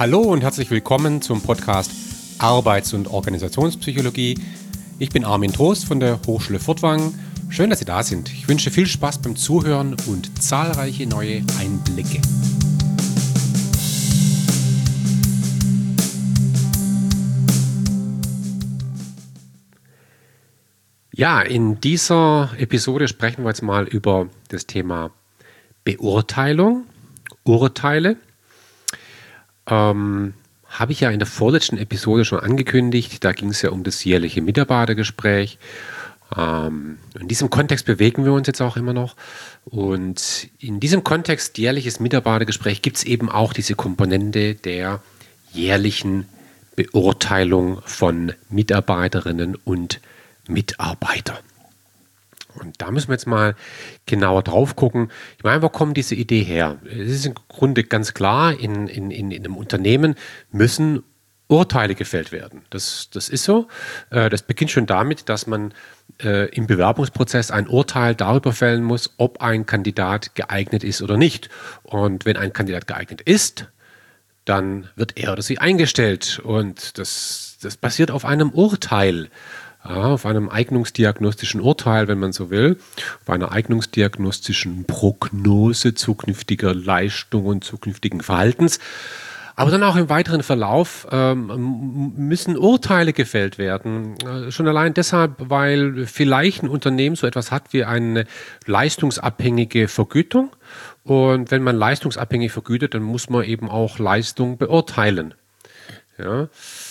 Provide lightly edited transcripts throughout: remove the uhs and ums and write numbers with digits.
Hallo und herzlich willkommen zum Podcast Arbeits- und Organisationspsychologie. Ich bin Armin Trost von der Hochschule Furtwangen. Schön, dass Sie da sind. Ich wünsche viel Spaß beim Zuhören und zahlreiche neue Einblicke. Ja, in dieser Episode sprechen wir jetzt mal über das Thema Beurteilung, Urteile. Habe ich ja in der vorletzten Episode schon angekündigt. Da ging es ja um das jährliche Mitarbeitergespräch. In diesem Kontext bewegen wir uns jetzt auch immer noch. Und in diesem Kontext jährliches Mitarbeitergespräch gibt es eben auch diese Komponente der jährlichen Beurteilung von Mitarbeiterinnen und Mitarbeitern. Und da müssen wir jetzt mal genauer drauf gucken. Ich meine, wo kommt diese Idee her? Es ist im Grunde ganz klar, in einem Unternehmen müssen Urteile gefällt werden. Das ist so. Das beginnt schon damit, dass man im Bewerbungsprozess ein Urteil darüber fällen muss, ob ein Kandidat geeignet ist oder nicht. Und wenn ein Kandidat geeignet ist, dann wird er oder sie eingestellt. Und das basiert auf einem Urteil. Ja, auf einem eignungsdiagnostischen Urteil, wenn man so will, auf einer eignungsdiagnostischen Prognose zukünftiger Leistung und zukünftigen Verhaltens. Aber dann auch im weiteren Verlauf müssen Urteile gefällt werden. Schon allein deshalb, weil vielleicht ein Unternehmen so etwas hat wie eine leistungsabhängige Vergütung. Und wenn man leistungsabhängig vergütet, dann muss man eben auch Leistung beurteilen. Ja.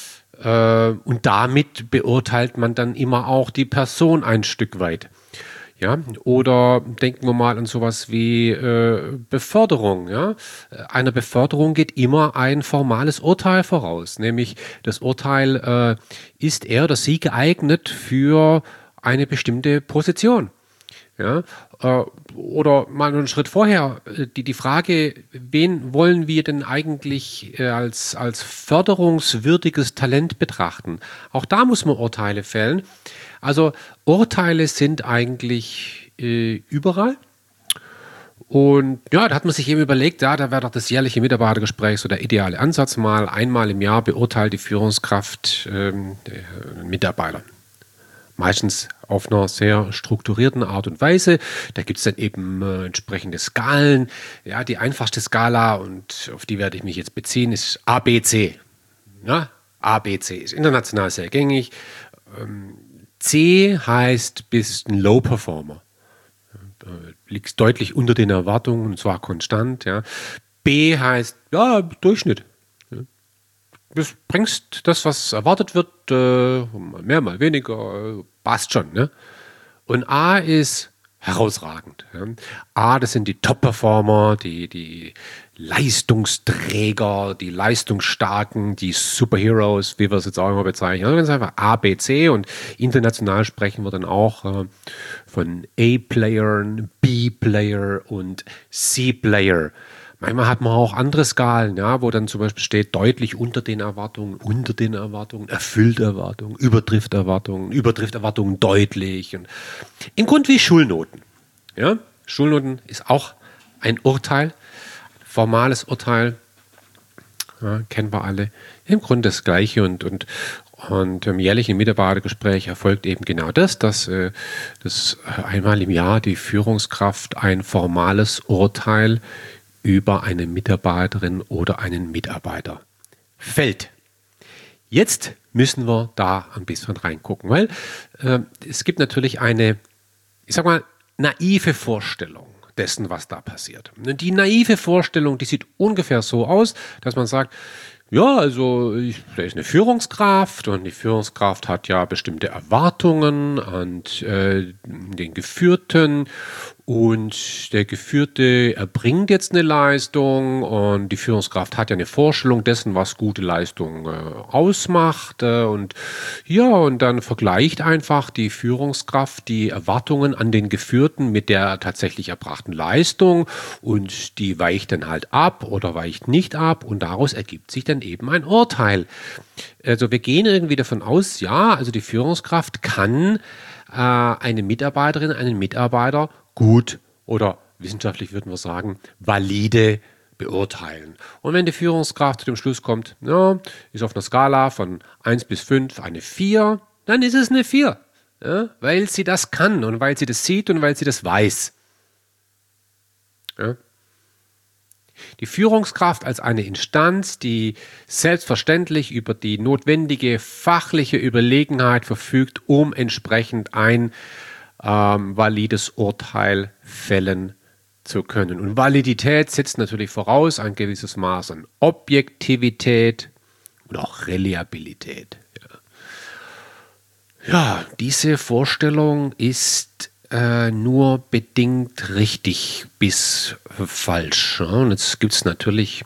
Und damit beurteilt man dann immer auch die Person ein Stück weit. Ja, oder denken wir mal an sowas wie Beförderung. Ja? Einer Beförderung geht immer ein formales Urteil voraus, nämlich das Urteil, ist er oder sie geeignet für eine bestimmte Position. Ja, oder mal einen Schritt vorher, die Frage, wen wollen wir denn eigentlich als förderungswürdiges Talent betrachten? Auch da muss man Urteile fällen. Also Urteile sind eigentlich überall. Und ja, da hat man sich eben überlegt, ja, da wäre doch das jährliche Mitarbeitergespräch so der ideale Ansatz. Mal einmal im Jahr beurteilt die Führungskraft den Mitarbeiter. Meistens auf einer sehr strukturierten Art und Weise. Da gibt es dann eben entsprechende Skalen. Ja, die einfachste Skala, und auf die werde ich mich jetzt beziehen, ist ABC. Ja, ABC ist international sehr gängig. C heißt, bist ein Low Performer. Liegst deutlich unter den Erwartungen, und zwar konstant. Ja. B heißt, ja, Durchschnitt. Du bringst das, was erwartet wird, mehr, mal weniger, passt schon. Ne? Und A ist herausragend. Ja? A, das sind die Top-Performer, die Leistungsträger, die Leistungsstarken, die Superheroes, wie wir es jetzt auch immer bezeichnen. Also, das ist einfach A, B, C, und international sprechen wir dann auch von A-Playern, B-Player und C-Player. Manchmal hat man auch andere Skalen, ja, wo dann zum Beispiel steht, deutlich unter den Erwartungen, erfüllt Erwartungen, übertrifft Erwartungen deutlich. Und im Grunde wie Schulnoten. Ja? Schulnoten ist auch ein Urteil, formales Urteil, ja, kennen wir alle. Im Grunde das Gleiche, und im jährlichen Mitarbeitergespräch erfolgt eben genau das, dass einmal im Jahr die Führungskraft ein formales Urteil über eine Mitarbeiterin oder einen Mitarbeiter fällt. Jetzt müssen wir da ein bisschen reingucken, weil es gibt natürlich eine, ich sag mal, naive Vorstellung dessen, was da passiert. Die naive Vorstellung, die sieht ungefähr so aus, dass man sagt, ja, also da ist eine Führungskraft, und die Führungskraft hat ja bestimmte Erwartungen an den Geführten, und der Geführte erbringt jetzt eine Leistung, und die Führungskraft hat ja eine Vorstellung dessen, was gute Leistung ausmacht, und dann vergleicht einfach die Führungskraft die Erwartungen an den Geführten mit der tatsächlich erbrachten Leistung, und die weicht dann halt ab oder weicht nicht ab, und daraus ergibt sich dann eben ein Urteil. Also wir gehen irgendwie davon aus, ja, also die Führungskraft kann eine Mitarbeiterin, einen Mitarbeiter gut oder wissenschaftlich würden wir sagen, valide beurteilen. Und wenn die Führungskraft zu dem Schluss kommt, ja, ist auf einer Skala von 1 bis 5 eine 4, dann ist es eine 4. Ja, weil sie das kann und weil sie das sieht und weil sie das weiß. Ja. Die Führungskraft als eine Instanz, die selbstverständlich über die notwendige fachliche Überlegenheit verfügt, um entsprechend ein valides Urteil fällen zu können. Und Validität setzt natürlich voraus ein gewisses Maß an Objektivität und auch Reliabilität. Ja, diese Vorstellung ist nur bedingt richtig bis falsch. Und jetzt gibt es natürlich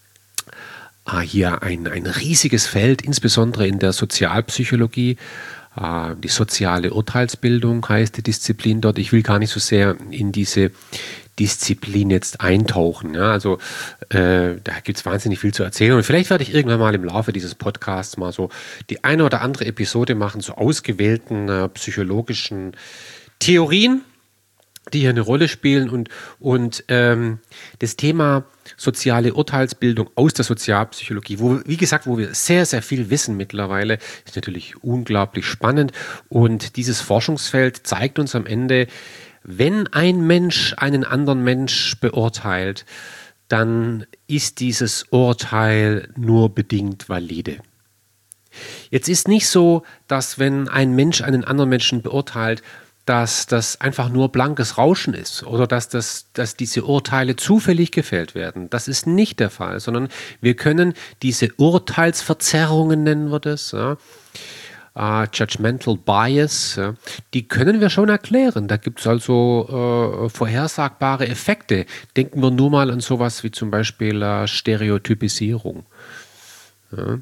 hier ein riesiges Feld, insbesondere in der Sozialpsychologie. Die soziale Urteilsbildung heißt die Disziplin dort. Ich will gar nicht so sehr in diese Disziplin jetzt eintauchen. Ja, also da gibt es wahnsinnig viel zu erzählen. Und vielleicht werde ich irgendwann mal im Laufe dieses Podcasts mal so die eine oder andere Episode machen zu ausgewählten psychologischen Theorien, die hier eine Rolle spielen. Und das Thema soziale Urteilsbildung aus der Sozialpsychologie, wie gesagt, wo wir sehr, sehr viel wissen mittlerweile, ist natürlich unglaublich spannend. Und dieses Forschungsfeld zeigt uns am Ende, wenn ein Mensch einen anderen Mensch beurteilt, dann ist dieses Urteil nur bedingt valide. Jetzt ist nicht so, dass wenn ein Mensch einen anderen Menschen beurteilt, dass das einfach nur blankes Rauschen ist oder dass diese Urteile zufällig gefällt werden. Das ist nicht der Fall, sondern wir können diese Urteilsverzerrungen, nennen wir das, ja, Judgmental Bias, ja, die können wir schon erklären. Da gibt es also vorhersagbare Effekte. Denken wir nur mal an sowas wie zum Beispiel Stereotypisierung. Ja.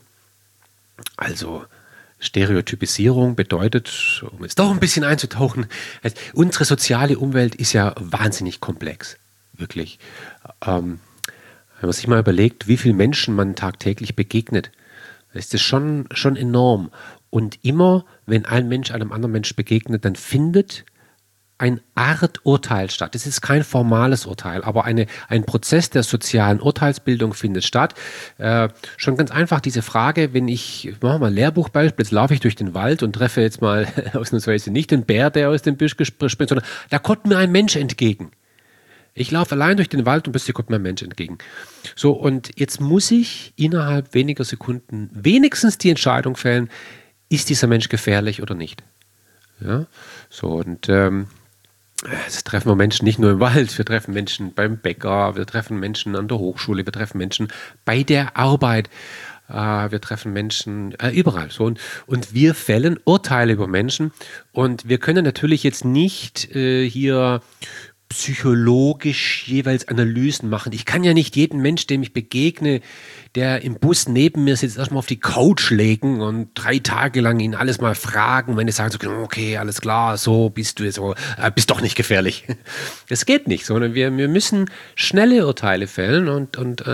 Also Stereotypisierung bedeutet, um jetzt doch ein bisschen einzutauchen, unsere soziale Umwelt ist ja wahnsinnig komplex, wirklich. Wenn man sich mal überlegt, wie viele Menschen man tagtäglich begegnet, ist das schon enorm. Und immer, wenn ein Mensch einem anderen Mensch begegnet, dann findet eine Art Urteil statt. Das ist kein formales Urteil, aber ein Prozess der sozialen Urteilsbildung findet statt. Schon ganz einfach diese Frage, ich mache mal ein Lehrbuchbeispiel, jetzt laufe ich durch den Wald und treffe jetzt mal ausnahmsweise nicht den Bär, der aus dem Busch springt, sondern da kommt mir ein Mensch entgegen. Ich laufe allein durch den Wald und plötzlich kommt mir ein Mensch entgegen. So, und jetzt muss ich innerhalb weniger Sekunden wenigstens die Entscheidung fällen, ist dieser Mensch gefährlich oder nicht? Ja, so, und jetzt treffen wir Menschen nicht nur im Wald, wir treffen Menschen beim Bäcker, wir treffen Menschen an der Hochschule, wir treffen Menschen bei der Arbeit, wir treffen Menschen überall. So, und wir fällen Urteile über Menschen und wir können natürlich jetzt nicht hier psychologisch jeweils Analysen machen. Ich kann ja nicht jeden Mensch, dem ich begegne, der im Bus neben mir sitzt, erstmal auf die Couch legen und 3 Tage lang ihn alles mal fragen, wenn die sagen so, okay, alles klar, so bist du so, bist doch nicht gefährlich. Das geht nicht, sondern wir müssen schnelle Urteile fällen und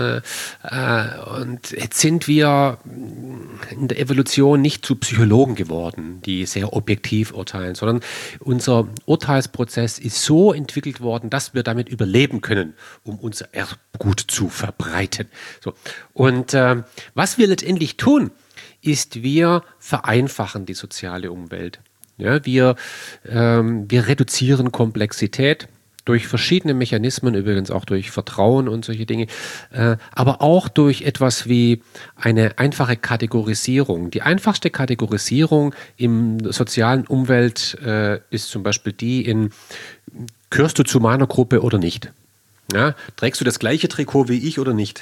jetzt sind wir in der Evolution nicht zu Psychologen geworden, die sehr objektiv urteilen, sondern unser Urteilsprozess ist so entwickelt worden, dass wir damit überleben können, um unser Erbgut zu verbreiten. So. Und was wir letztendlich tun, ist, wir vereinfachen die soziale Umwelt. Ja, wir reduzieren Komplexität durch verschiedene Mechanismen, übrigens auch durch Vertrauen und solche Dinge, aber auch durch etwas wie eine einfache Kategorisierung. Die einfachste Kategorisierung im sozialen Umwelt ist zum Beispiel die gehörst du zu meiner Gruppe oder nicht? Ja, trägst du das gleiche Trikot wie ich oder nicht?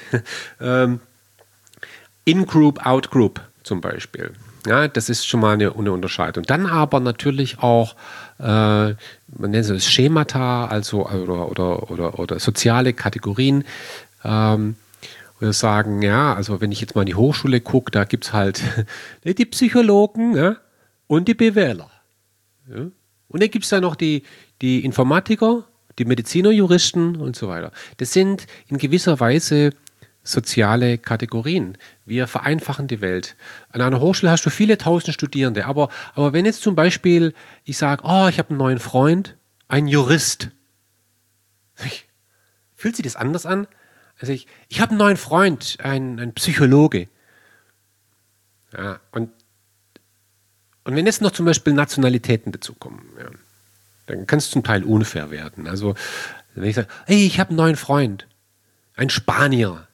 In-Group, Out-Group zum Beispiel. Ja, das ist schon mal eine Unterscheidung. Dann aber natürlich auch, man nennt es Schemata, also oder soziale Kategorien. Wir sagen, ja, also wenn ich jetzt mal in die Hochschule gucke, da gibt es halt die Psychologen, ja, und die BWLer. Ja. Und dann gibt es da noch die Informatiker, die Mediziner, Juristen und so weiter. Das sind in gewisser Weise soziale Kategorien. Wir vereinfachen die Welt. An einer Hochschule hast du viele tausend Studierende, aber wenn jetzt zum Beispiel ich sage, ich habe einen neuen Freund, einen Jurist, fühlt sich das anders an, Also ich habe einen neuen Freund, ein Psychologe. Ja, und wenn jetzt noch zum Beispiel Nationalitäten dazukommen, ja, dann kann es zum Teil unfair werden. Also wenn ich sage, hey, ich habe einen neuen Freund, ein Spanier.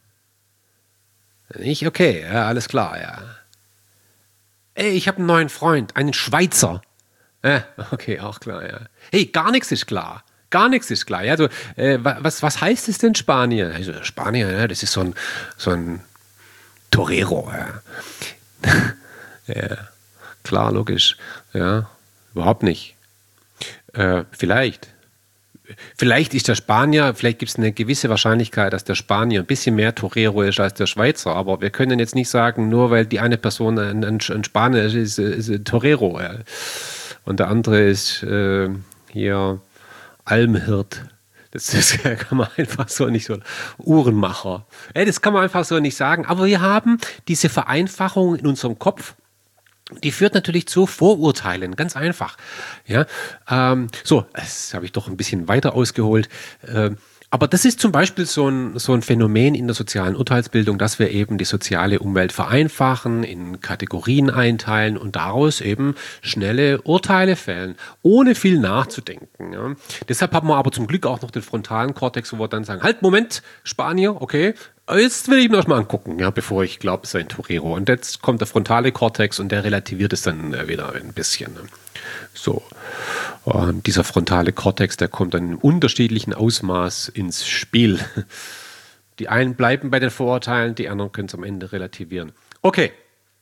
Okay, ja, alles klar, ja. Hey, ich habe einen neuen Freund, einen Schweizer. Okay, auch klar, ja. Hey, gar nichts ist klar. Gar nichts ist klar. Ja, also, was heißt es denn Spanier? Also, Spanier, ja, das ist so ein Torero. Ja. Ja, klar, logisch. Ja, überhaupt nicht. Vielleicht. Vielleicht ist der Spanier, vielleicht gibt es eine gewisse Wahrscheinlichkeit, dass der Spanier ein bisschen mehr Torero ist als der Schweizer, aber wir können jetzt nicht sagen, nur weil die eine Person ein Spanier ist ein Torero. Ja. Und der andere ist hier Almhirt. Das kann man einfach so nicht so. Uhrenmacher. Das kann man einfach so nicht sagen. Aber wir haben diese Vereinfachung in unserem Kopf. Die führt natürlich zu Vorurteilen, ganz einfach. Ja, so, das habe ich doch ein bisschen weiter ausgeholt. Aber das ist zum Beispiel so ein Phänomen in der sozialen Urteilsbildung, dass wir eben die soziale Umwelt vereinfachen, in Kategorien einteilen und daraus eben schnelle Urteile fällen, ohne viel nachzudenken. Ja. Deshalb haben wir aber zum Glück auch noch den frontalen Kortex, wo wir dann sagen, halt, Moment, Spanier, okay, jetzt will ich mir das mal angucken, ja, bevor ich glaube, es sei ein Torero. Und jetzt kommt der frontale Kortex und der relativiert es dann wieder ein bisschen. So, dieser frontale Kortex, der kommt dann in unterschiedlichen Ausmaß ins Spiel. Die einen bleiben bei den Vorurteilen, die anderen können es am Ende relativieren. Okay.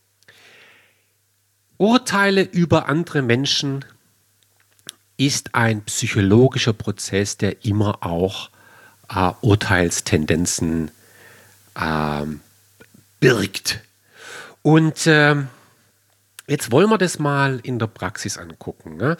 Urteile über andere Menschen ist ein psychologischer Prozess, der immer auch Urteilstendenzen birgt. Und jetzt wollen wir das mal in der Praxis angucken. Ne?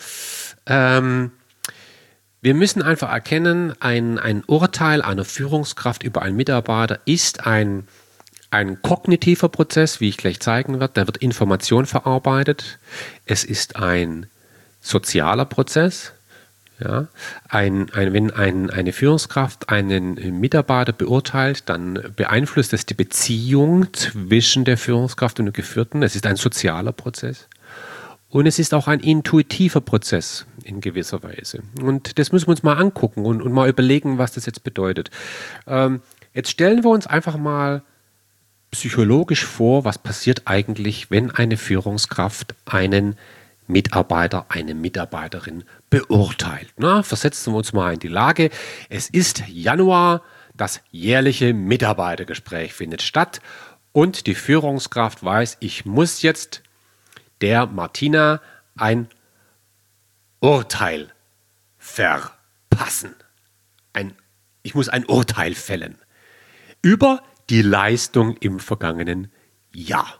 Wir müssen einfach erkennen, ein Urteil einer Führungskraft über einen Mitarbeiter ist ein kognitiver Prozess, wie ich gleich zeigen werde. Da wird Information verarbeitet. Es ist ein sozialer Prozess. Ja, wenn eine Führungskraft einen Mitarbeiter beurteilt, dann beeinflusst es die Beziehung zwischen der Führungskraft und dem Geführten. Es ist ein sozialer Prozess. Und es ist auch ein intuitiver Prozess in gewisser Weise. Und das müssen wir uns mal angucken und mal überlegen, was das jetzt bedeutet. Jetzt stellen wir uns einfach mal psychologisch vor, was passiert eigentlich, wenn eine Führungskraft einen Mitarbeiter, eine Mitarbeiterin beurteilt. Na, versetzen wir uns mal in die Lage. Es ist Januar, das jährliche Mitarbeitergespräch findet statt und die Führungskraft weiß, ich muss jetzt der Martina ein Urteil verpassen. Ich muss ein Urteil fällen über die Leistung im vergangenen Jahr.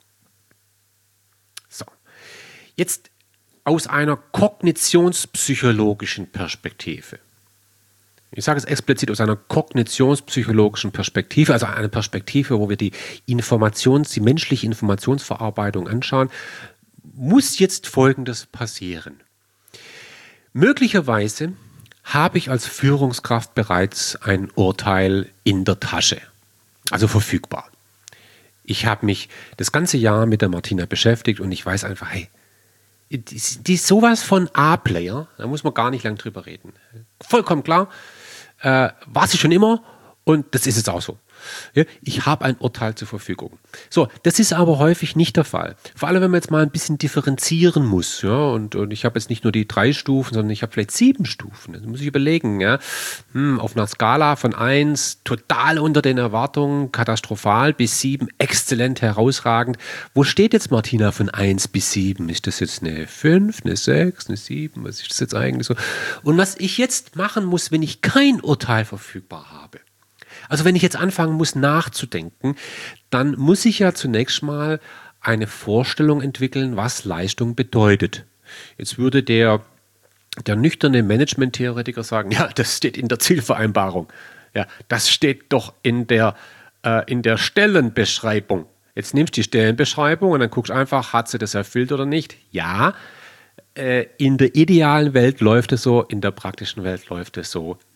So. Jetzt aus einer kognitionspsychologischen Perspektive. Ich sage es explizit aus einer kognitionspsychologischen Perspektive, also eine Perspektive, wo wir die menschliche Informationsverarbeitung anschauen, muss jetzt Folgendes passieren. Möglicherweise habe ich als Führungskraft bereits ein Urteil in der Tasche, also verfügbar. Ich habe mich das ganze Jahr mit der Martina beschäftigt und ich weiß einfach, hey, die ist sowas von A-Player, da muss man gar nicht lang drüber reden. Vollkommen klar, war sie schon immer und das ist jetzt auch so. Ja, ich habe ein Urteil zur Verfügung. So, das ist aber häufig nicht der Fall. Vor allem, wenn man jetzt mal ein bisschen differenzieren muss. Ja, und ich habe jetzt nicht nur die 3 Stufen, sondern ich habe vielleicht 7 Stufen. Das muss ich überlegen. Ja. Auf einer Skala von 1 total unter den Erwartungen, katastrophal, bis 7 exzellent, herausragend. Wo steht jetzt Martina von 1 bis 7? Ist das jetzt eine 5, eine 6, eine 7? Was ist das jetzt eigentlich so? Und was ich jetzt machen muss, wenn ich kein Urteil verfügbar habe, also wenn ich jetzt anfangen muss nachzudenken, dann muss ich ja zunächst mal eine Vorstellung entwickeln, was Leistung bedeutet. Jetzt würde der nüchterne Management-Theoretiker sagen, ja, das steht in der Zielvereinbarung. Ja, das steht doch in der Stellenbeschreibung. Jetzt nimmst du die Stellenbeschreibung und dann guckst einfach, hat sie das erfüllt oder nicht? Ja, in der idealen Welt läuft es so, in der praktischen Welt läuft es so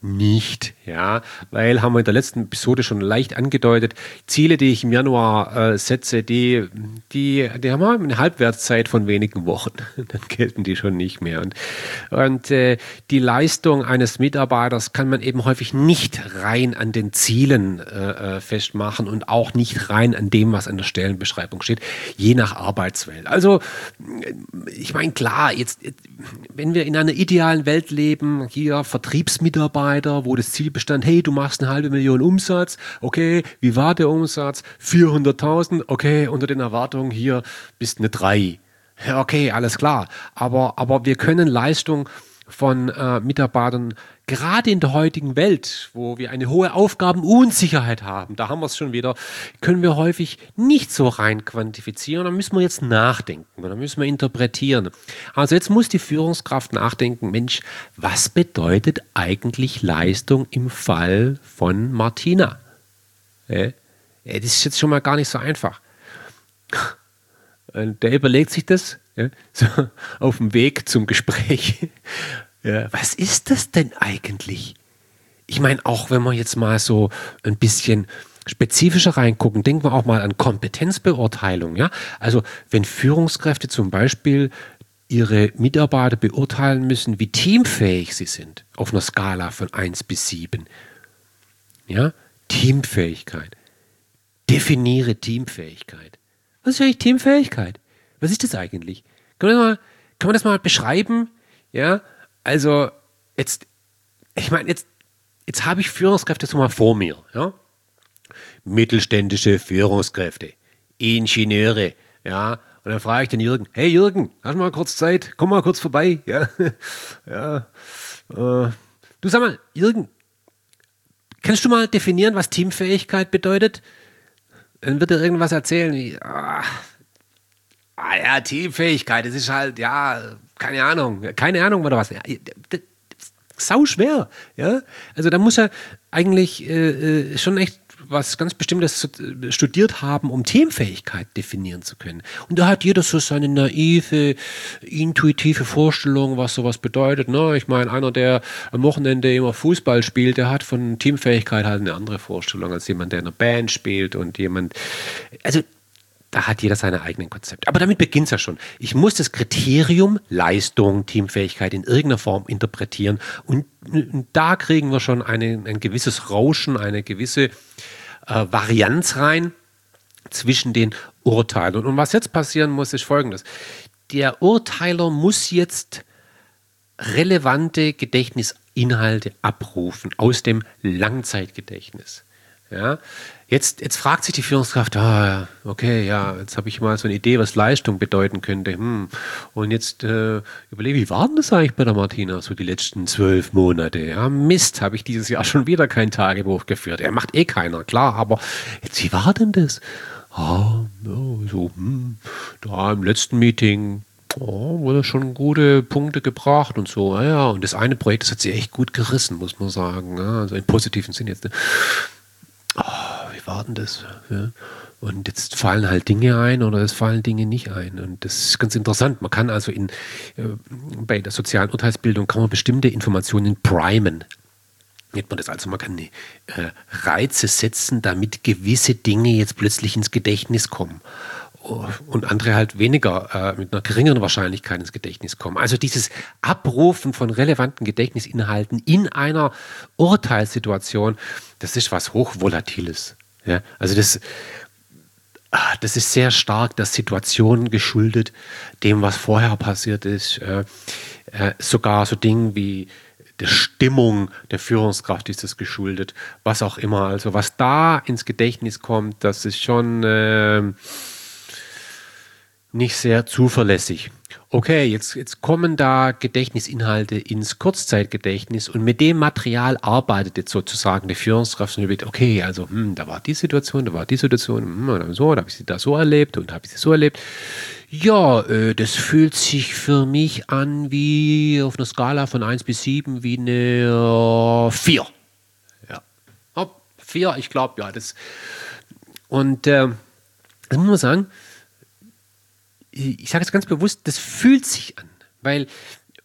nicht, ja, weil haben wir in der letzten Episode schon leicht angedeutet, Ziele, die ich im Januar setze, die haben eine Halbwertszeit von wenigen Wochen, dann gelten die schon nicht mehr. Und die Leistung eines Mitarbeiters kann man eben häufig nicht rein an den Zielen festmachen und auch nicht rein an dem, was an der Stellenbeschreibung steht, je nach Arbeitswelt. Also ich meine, klar, jetzt, wenn wir in einer idealen Welt leben, hier Vertriebsmitarbeiter, wo das Ziel bestand, hey, du machst 500.000 Umsatz, okay, wie war der Umsatz? 400.000, okay, unter den Erwartungen hier bist eine 3. Ja, okay, alles klar, aber wir können Leistung von Mitarbeitern, gerade in der heutigen Welt, wo wir eine hohe Aufgabenunsicherheit haben, da haben wir es schon wieder, können wir häufig nicht so rein quantifizieren. Da müssen wir jetzt nachdenken, da müssen wir interpretieren. Also jetzt muss die Führungskraft nachdenken, Mensch, was bedeutet eigentlich Leistung im Fall von Martina? Das ist jetzt schon mal gar nicht so einfach. Der überlegt sich das, ja, so auf dem Weg zum Gespräch. Ja, was ist das denn eigentlich? Ich meine, auch wenn wir jetzt mal so ein bisschen spezifischer reingucken, denken wir auch mal an Kompetenzbeurteilung. Ja? Also wenn Führungskräfte zum Beispiel ihre Mitarbeiter beurteilen müssen, wie teamfähig sie sind, auf einer Skala von 1 bis 7. Ja? Teamfähigkeit. Definiere Teamfähigkeit. Was ist eigentlich Teamfähigkeit? Was ist das eigentlich? Kann man das mal beschreiben? Ja, also jetzt habe ich Führungskräfte so mal vor mir. Ja? Mittelständische Führungskräfte, Ingenieure, ja. Und dann frage ich den Jürgen, hey Jürgen, hast du mal kurz Zeit? Komm mal kurz vorbei. Ja, ja. Du sag mal, Jürgen, kannst du mal definieren, was Teamfähigkeit bedeutet? Dann wird er irgendwas erzählen wie, ja, Teamfähigkeit, das ist halt, ja, keine Ahnung oder was. Ja, sau schwer, ja. Also da muss er eigentlich schon echt was ganz Bestimmtes studiert haben, um Teamfähigkeit definieren zu können. Und da hat jeder so seine naive, intuitive Vorstellung, was sowas bedeutet. Ne? Ich meine, einer, der am Wochenende immer Fußball spielt, der hat von Teamfähigkeit halt eine andere Vorstellung als jemand, der in einer Band spielt und jemand, also da hat jeder seine eigenen Konzepte. Aber damit beginnt es ja schon. Ich muss das Kriterium Leistung, Teamfähigkeit in irgendeiner Form interpretieren. Und da kriegen wir schon ein gewisses Rauschen, eine gewisse Varianz rein zwischen den Urteilern. Und was jetzt passieren muss, ist Folgendes. Der Urteiler muss jetzt relevante Gedächtnisinhalte abrufen aus dem Langzeitgedächtnis. Ja, jetzt fragt sich die Führungskraft, okay, ja, jetzt habe ich mal so eine Idee, was Leistung bedeuten könnte. Und jetzt überlege, wie war denn das eigentlich bei der Martina, so die letzten 12 Monate? Ja, Mist, habe ich dieses Jahr schon wieder kein Tagebuch geführt. Er macht eh keiner, klar, aber jetzt, wie war denn das? Da im letzten Meeting wurde schon gute Punkte gebracht und so. Ja, und das eine Projekt, das hat sie echt gut gerissen, muss man sagen. Ja, also im positiven Sinn jetzt. Ne? Wie war denn das? Ja. Und jetzt fallen halt Dinge ein oder es fallen Dinge nicht ein. Und das ist ganz interessant. Man kann also bei der sozialen Urteilsbildung kann man bestimmte Informationen primen. Nennt man das also, man kann Reize setzen, damit gewisse Dinge jetzt plötzlich ins Gedächtnis kommen. Und andere halt weniger, mit einer geringeren Wahrscheinlichkeit ins Gedächtnis kommen. Also dieses Abrufen von relevanten Gedächtnisinhalten in einer Urteilssituation, das ist was Hochvolatiles. Ja? Also das ist sehr stark der Situation geschuldet, dem, was vorher passiert ist. Sogar so Dinge wie der Stimmung der Führungskraft ist das geschuldet, was auch immer. Also was da ins Gedächtnis kommt, das ist schon nicht sehr zuverlässig. Okay, jetzt kommen da Gedächtnisinhalte ins Kurzzeitgedächtnis und mit dem Material arbeitet jetzt sozusagen die Führungskraft und überlegt, okay, also da war die Situation, da habe ich sie da so erlebt und habe ich sie so erlebt. Ja, das fühlt sich für mich an wie auf einer Skala von 1 bis 7 wie eine 4. Ja, 4, ich glaube, ja, das. Und das muss man sagen, ich sage jetzt ganz bewusst, das fühlt sich an, weil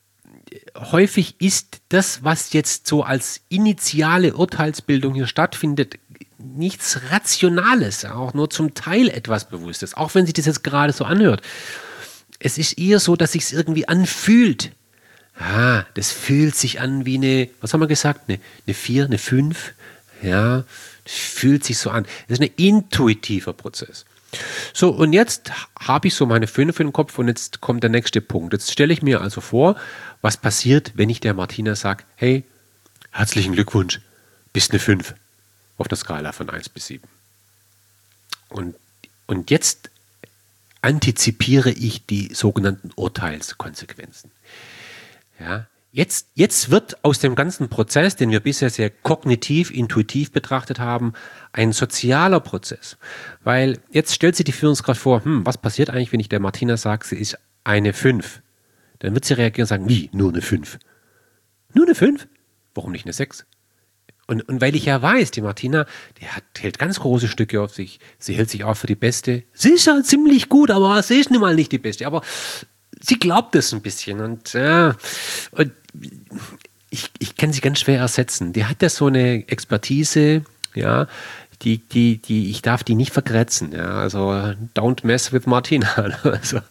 häufig ist das, was jetzt so als initiale Urteilsbildung hier stattfindet, nichts Rationales, auch nur zum Teil etwas Bewusstes, auch wenn sich das jetzt gerade so anhört. Es ist eher so, dass sich es irgendwie anfühlt. Ja, das fühlt sich an wie eine, was haben wir gesagt, eine 4, eine 5. Ja, das fühlt sich so an. Das ist ein intuitiver Prozess. So, und jetzt habe ich so meine 5 im Kopf und jetzt kommt der nächste Punkt. Jetzt stelle ich mir also vor, was passiert, wenn ich der Martina sage, hey, herzlichen Glückwunsch, bist eine 5 auf der Skala von 1 bis 7. Und jetzt antizipiere ich die sogenannten Urteilskonsequenzen. Ja, jetzt wird aus dem ganzen Prozess, den wir bisher sehr kognitiv, intuitiv betrachtet haben, ein sozialer Prozess. Weil jetzt stellt sich die Führungskraft vor, was passiert eigentlich, wenn ich der Martina sage, sie ist eine 5? Dann wird sie reagieren und sagen, wie, nur eine 5? Nur eine 5? Warum nicht eine 6? Und weil ich ja weiß, die Martina, hält ganz große Stücke auf sich. Sie hält sich auch für die Beste. Sie ist ja ziemlich gut, aber sie ist nun mal nicht die Beste. Aber sie glaubt es ein bisschen. Und ich kann sie ganz schwer ersetzen. Die hat ja so eine Expertise, ja, ich darf die nicht vergrätzen. Ja. Also, don't mess with Martina. Also,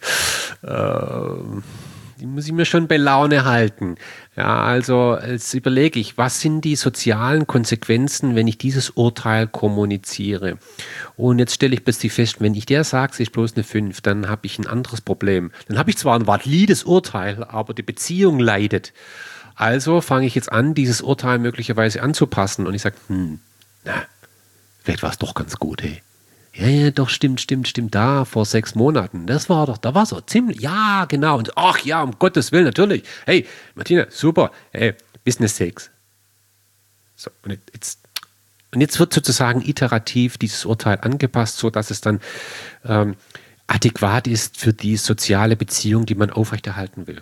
die muss ich mir schon bei Laune halten. Ja, also jetzt überlege ich, was sind die sozialen Konsequenzen, wenn ich dieses Urteil kommuniziere? Und jetzt stelle ich plötzlich fest, wenn ich der sage, sie ist bloß eine 5, dann habe ich ein anderes Problem. Dann habe ich zwar ein valides Urteil, aber die Beziehung leidet. Also fange ich jetzt an, dieses Urteil möglicherweise anzupassen und ich sage, vielleicht war es doch ganz gut, hey. Ja, doch, stimmt, da, vor 6 Monaten, da war so ziemlich, ja, genau, und ach ja, um Gottes Willen, natürlich, hey, Martina, super, hey, Business 6. So, und jetzt wird sozusagen iterativ dieses Urteil angepasst, sodass es dann adäquat ist für die soziale Beziehung, die man aufrechterhalten will.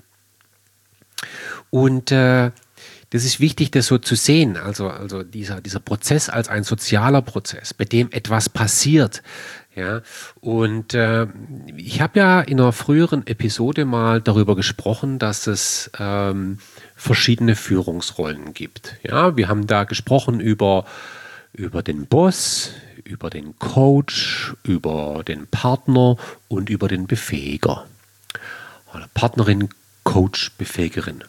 Und das ist wichtig, das so zu sehen, also dieser Prozess als ein sozialer Prozess, bei dem etwas passiert. Ja? Und ich habe ja in einer früheren Episode mal darüber gesprochen, dass es verschiedene Führungsrollen gibt. Ja? Wir haben da gesprochen über den Boss, über den Coach, über den Partner und über den Befähiger. Oder Partnerin, Coach, Befähigerin.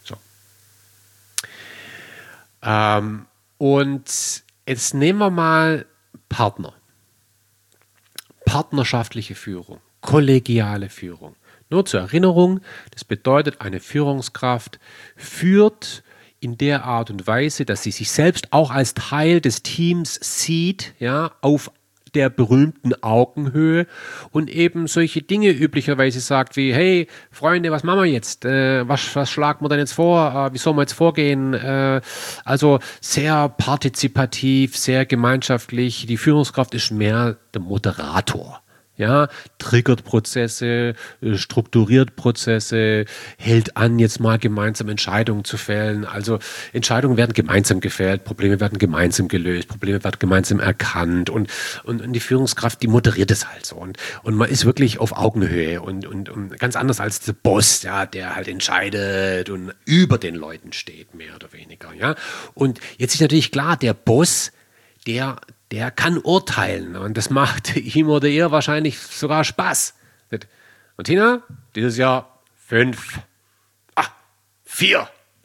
Und jetzt nehmen wir mal Partner. Partnerschaftliche Führung, kollegiale Führung. Nur zur Erinnerung, das bedeutet, eine Führungskraft führt in der Art und Weise, dass sie sich selbst auch als Teil des Teams sieht, ja, auf der berühmten Augenhöhe und eben solche Dinge üblicherweise sagt wie, hey Freunde, was machen wir jetzt? Was schlagen wir denn jetzt vor? Wie sollen wir jetzt vorgehen? Also sehr partizipativ, sehr gemeinschaftlich. Die Führungskraft ist mehr der Moderator. Ja, triggert Prozesse, strukturiert Prozesse, hält an, jetzt mal gemeinsam Entscheidungen zu fällen. Also Entscheidungen werden gemeinsam gefällt, Probleme werden gemeinsam gelöst, Probleme werden gemeinsam erkannt und die Führungskraft, die moderiert es halt so. Und man ist wirklich auf Augenhöhe und ganz anders als der Boss, ja, der halt entscheidet und über den Leuten steht, mehr oder weniger. Ja. Und jetzt ist natürlich klar, der Boss, der kann urteilen und das macht ihm oder ihr wahrscheinlich sogar Spaß. Martina, dieses Jahr 5. 4.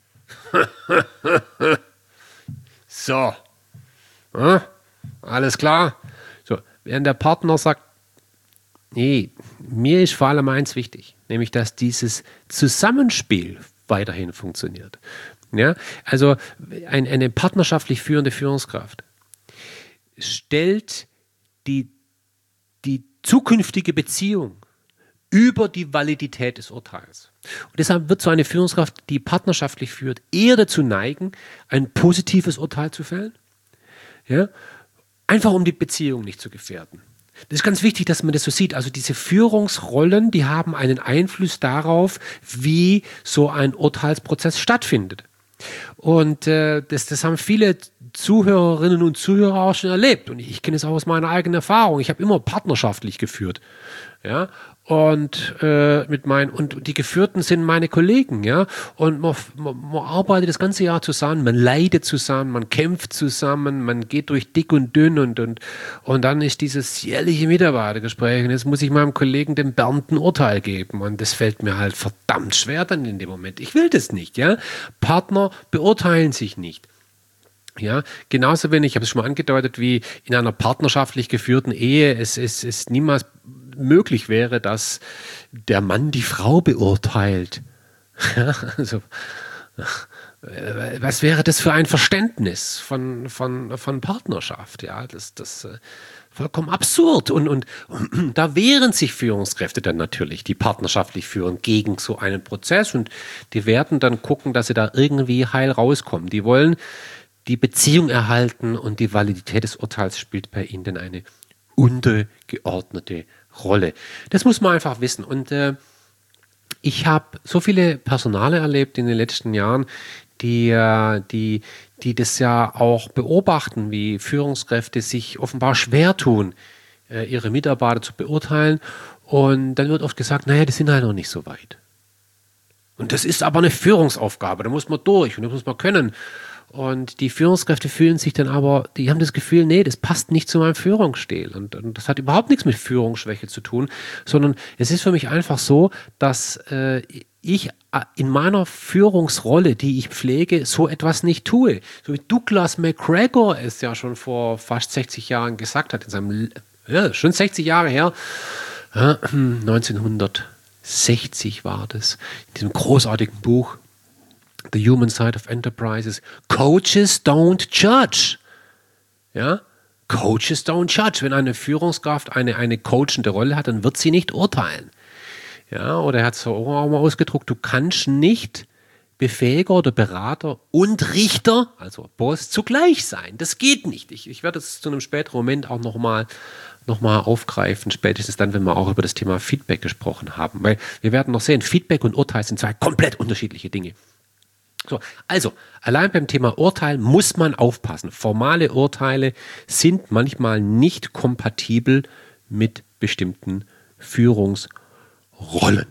So. Alles klar. So, während der Partner sagt, nee, mir ist vor allem eins wichtig, nämlich, dass dieses Zusammenspiel weiterhin funktioniert. Ja, also eine partnerschaftlich führende Führungskraft stellt die zukünftige Beziehung über die Validität des Urteils. Und deshalb wird so eine Führungskraft, die partnerschaftlich führt, eher dazu neigen, ein positives Urteil zu fällen, ja? Einfach um die Beziehung nicht zu gefährden. Das ist ganz wichtig, dass man das so sieht. Also diese Führungsrollen, die haben einen Einfluss darauf, wie so ein Urteilsprozess stattfindet. Und das haben viele Zuhörerinnen und Zuhörer auch schon erlebt. Und ich kenne es auch aus meiner eigenen Erfahrung. Ich habe immer partnerschaftlich geführt. Ja? und und die Geführten sind meine Kollegen, ja. Und man arbeitet das ganze Jahr zusammen, man leidet zusammen, man kämpft zusammen, man geht durch dick und dünn und dann ist dieses jährliche Mitarbeitergespräch und jetzt muss ich meinem Kollegen dem Bernd ein Urteil geben und das fällt mir halt verdammt schwer dann in dem Moment. Ich will das nicht, ja. Partner beurteilen sich nicht. Ja, genauso wenig, ich habe es schon mal angedeutet, wie in einer partnerschaftlich geführten Ehe es niemals möglich wäre, dass der Mann die Frau beurteilt. Ja, also, was wäre das für ein Verständnis von Partnerschaft? Ja, das vollkommen absurd. Und da wehren sich Führungskräfte dann natürlich, die partnerschaftlich führen, gegen so einen Prozess. Und die werden dann gucken, dass sie da irgendwie heil rauskommen. Die wollen die Beziehung erhalten und die Validität des Urteils spielt bei ihnen dann eine untergeordnete Rolle. Das muss man einfach wissen. Und ich habe so viele Personale erlebt in den letzten Jahren, die das ja auch beobachten, wie Führungskräfte sich offenbar schwer tun, ihre Mitarbeiter zu beurteilen. Und dann wird oft gesagt, naja, die sind halt noch nicht so weit. Und das ist aber eine Führungsaufgabe, da muss man durch und das muss man können. Und die Führungskräfte fühlen sich dann aber, die haben das Gefühl, nee, das passt nicht zu meinem Führungsstil. Und das hat überhaupt nichts mit Führungsschwäche zu tun, sondern es ist für mich einfach so, dass ich in meiner Führungsrolle, die ich pflege, so etwas nicht tue. So wie Douglas McGregor es ja schon vor fast 60 Jahren gesagt hat, in seinem, ja, schon 60 Jahre her, 1960 war das, in diesem großartigen Buch, The Human Side of Enterprises. Coaches don't judge. Ja? Coaches don't judge. Wenn eine Führungskraft eine coachende Rolle hat, dann wird sie nicht urteilen. Ja? Oder er hat es auch mal ausgedruckt, du kannst nicht Befähiger oder Berater und Richter, also Boss, zugleich sein. Das geht nicht. Ich werde es zu einem späteren Moment auch noch mal aufgreifen, spätestens dann, wenn wir auch über das Thema Feedback gesprochen haben. Weil wir werden noch sehen, Feedback und Urteil sind zwei komplett unterschiedliche Dinge. So, also, allein beim Thema Urteil muss man aufpassen. Formale Urteile sind manchmal nicht kompatibel mit bestimmten Führungsrollen.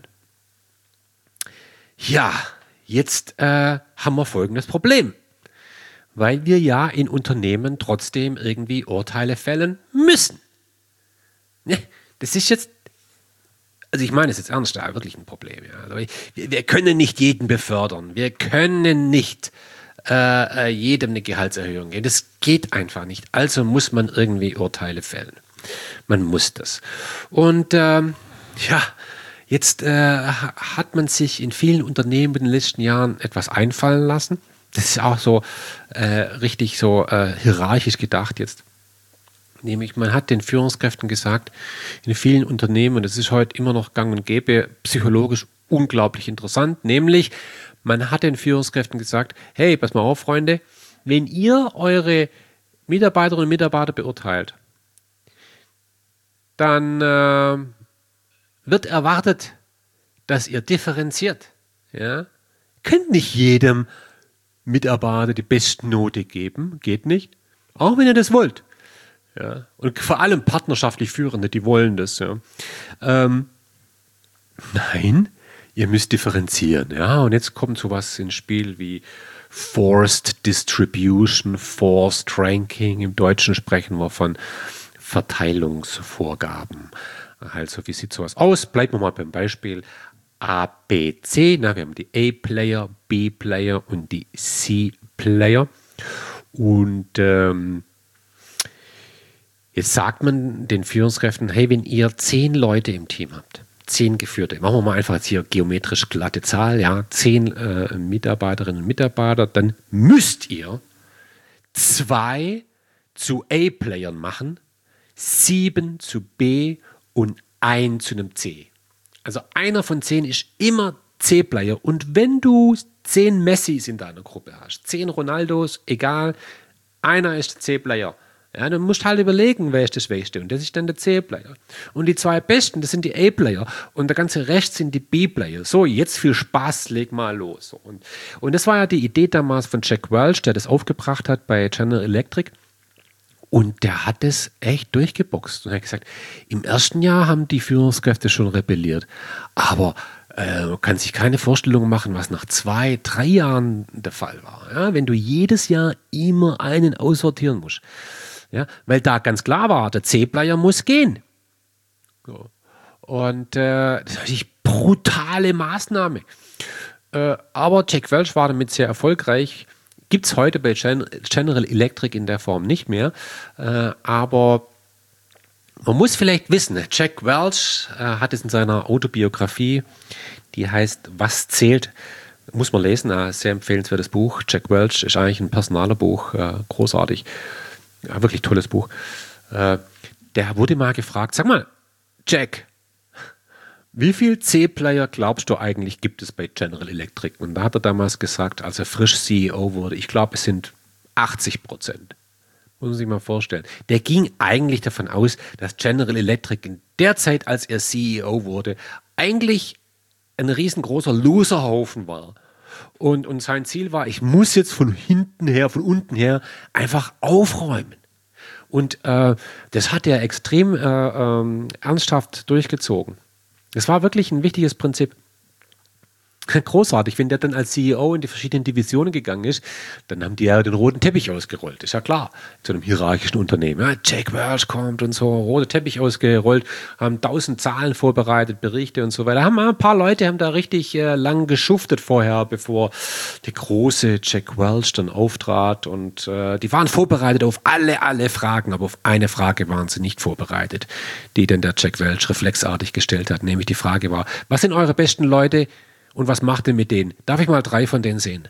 Ja, jetzt haben wir folgendes Problem. Weil wir ja in Unternehmen trotzdem irgendwie Urteile fällen müssen. Ne, das ist jetzt, also ich meine es jetzt ernst, da wirklich ein Problem. Ja. Also wir können nicht jeden befördern. Wir können nicht jedem eine Gehaltserhöhung geben. Das geht einfach nicht. Also muss man irgendwie Urteile fällen. Man muss das. Und jetzt hat man sich in vielen Unternehmen in den letzten Jahren etwas einfallen lassen. Das ist auch so richtig so hierarchisch gedacht jetzt. Nämlich, man hat den Führungskräften gesagt, in vielen Unternehmen, und das ist heute immer noch gang und gäbe, psychologisch unglaublich interessant, nämlich, man hat den Führungskräften gesagt, hey, pass mal auf, Freunde, wenn ihr eure Mitarbeiterinnen und Mitarbeiter beurteilt, dann wird erwartet, dass ihr differenziert. Ja? Könnt nicht jedem Mitarbeiter die Bestnote geben, geht nicht, auch wenn ihr das wollt. Ja, und vor allem partnerschaftlich Führende, die wollen das. Ja. Nein, ihr müsst differenzieren. Ja, und jetzt kommt sowas ins Spiel wie Forced Distribution, Forced Ranking. Im Deutschen sprechen wir von Verteilungsvorgaben. Also, wie sieht sowas aus? Bleiben wir mal beim Beispiel A, B, C. Na, wir haben die A-Player, B-Player und die C-Player. Und jetzt sagt man den Führungskräften, hey, wenn ihr 10 Leute im Team habt, 10 Geführte, machen wir mal einfach jetzt hier geometrisch glatte Zahl, ja, 10 Mitarbeiterinnen und Mitarbeiter, dann müsst ihr 2 zu A-Playern machen, 7 zu B und 1 zu einem C. Also einer von 10 ist immer C-Player. Und wenn du 10 Messis in deiner Gruppe hast, 10 Ronaldos, egal, einer ist C-Player. Ja, dann musst du halt überlegen, wer ist das Schwächste. Und das ist dann der C-Player. Und die 2 Besten, das sind die A-Player. Und der ganze Rest sind die B-Player. So, jetzt viel Spaß, leg mal los. Und das war ja die Idee damals von Jack Welch, der das aufgebracht hat bei General Electric. Und der hat es echt durchgeboxt. Und er hat gesagt, im ersten Jahr haben die Führungskräfte schon rebelliert. Aber man kann sich keine Vorstellung machen, was nach 2, 3 Jahren der Fall war. Ja, wenn du jedes Jahr immer einen aussortieren musst. Ja, weil da ganz klar war, der C-Player muss gehen. So. Und das ist natürlich brutale Maßnahme. Aber Jack Welch war damit sehr erfolgreich. Gibt es heute bei General Electric in der Form nicht mehr. Aber man muss vielleicht wissen, Jack Welch hat es in seiner Autobiografie, die heißt Was zählt, muss man lesen, sehr empfehlenswertes Buch. Jack Welch ist eigentlich ein Personalerbuch, großartig. Ja, wirklich tolles Buch. Der wurde mal gefragt, sag mal, Jack, wie viel C-Player glaubst du eigentlich gibt es bei General Electric? Und da hat er damals gesagt, als er frisch CEO wurde, ich glaube, es sind 80%. Muss man sich mal vorstellen. Der ging eigentlich davon aus, dass General Electric in der Zeit, als er CEO wurde, eigentlich ein riesengroßer Loserhaufen war. Und sein Ziel war, ich muss jetzt von unten her einfach aufräumen. Und das hat er extrem ernsthaft durchgezogen. Das war wirklich ein wichtiges Prinzip. Großartig, wenn der dann als CEO in die verschiedenen Divisionen gegangen ist, dann haben die ja den roten Teppich ausgerollt, ist ja klar, zu einem hierarchischen Unternehmen. Ja, Jack Welch kommt und so, roter Teppich ausgerollt, haben 1000 Zahlen vorbereitet, Berichte und so weiter. Ein paar Leute haben da richtig lang geschuftet vorher, bevor der große Jack Welch dann auftrat und die waren vorbereitet auf alle Fragen, aber auf eine Frage waren sie nicht vorbereitet, die dann der Jack Welch reflexartig gestellt hat, nämlich die Frage war, was sind eure besten Leute? Und was macht ihr mit denen? Darf ich mal 3 von denen sehen?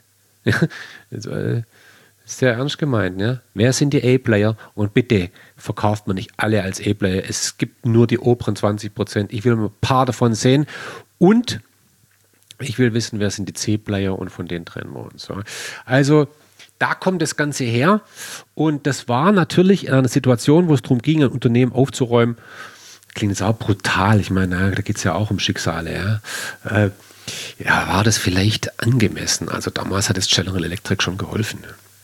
Sehr ernst gemeint. Ja? Wer sind die A-Player? Und bitte verkauft man nicht alle als A-Player. Es gibt nur die oberen 20%. Ich will ein paar davon sehen. Und ich will wissen, wer sind die C-Player und von denen trennen wir uns. Also da kommt das Ganze her. Und das war natürlich in einer Situation, wo es darum ging, ein Unternehmen aufzuräumen. Klingt jetzt auch brutal. Ich meine, da geht es ja auch um Schicksale. Ja? Ja, war das vielleicht angemessen? Also damals hat es General Electric schon geholfen.